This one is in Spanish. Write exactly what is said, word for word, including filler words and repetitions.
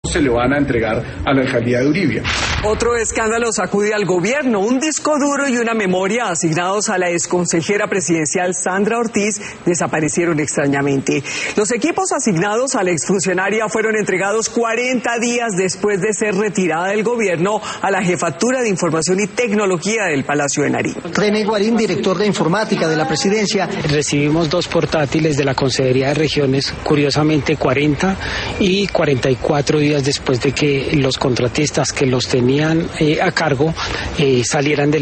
se le van a entregar a la alcaldía de Uribia. Otro escándalo sacude al gobierno. Un disco duro y una memoria asignados a la exconsejera presidencial Sandra Ortiz desaparecieron extrañamente. Los equipos asignados a la exfuncionaria fueron entregados cuarenta días después de ser retirada del gobierno a la Jefatura de Información y Tecnología del Palacio de Nariño. René Guarín, director de Informática de la Presidencia. Recibimos dos portátiles de la Consejería de Regiones, curiosamente cuarenta y cuarenta y cuatro días después de que los contratistas que los tenían eh, a cargo eh, salieran del